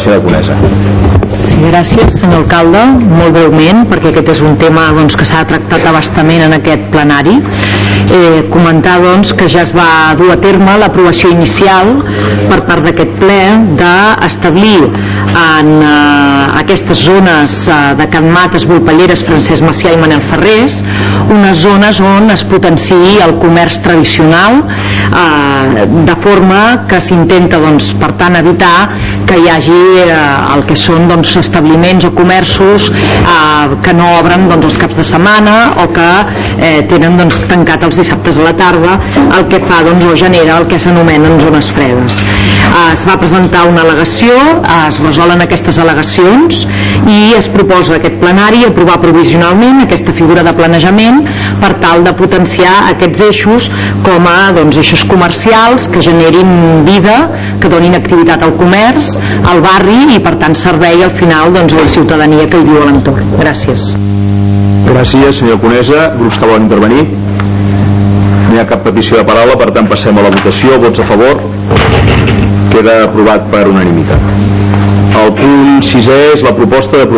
senyora Conesa. Sí, gràcies, senyor alcalde. Molt breument, perquè aquest és un tema que s'ha tractat abastament en aquest plenari. Comentar que ja es va dur a terme l'aprovació inicial per part d'aquest ple d'establir en aquestes zones de Can Mates, Volpelleres, Francesc Macià i Manel Ferrés unes zones on es potenciï el comerç tradicional, de forma que s'intenta per tant evitar que hi hagi el que són establiments o comerços que no obren els caps de setmana o que tenen tancat els dissabtes a la tarda, el que fa o genera el que s'anomenen zones fredes. Es va presentar una al·legació, es resolen aquestes al·legacions i es proposa a aquest plenari aprovar provisionalment aquesta figura de planejament per tal de potenciar aquests eixos com a eixos comercials que generin vida, que donin activitat al comerç, al barri i per tant servei al final a la ciutadania que hi viu a l'entorn. Gràcies. Gràcies, senyora Conesa. Grups que volen intervenir? No hi ha cap petició de paraula, per tant passem a la votació. Vots a favor? Queda aprovat per unanimitat. El punt 6è és la proposta de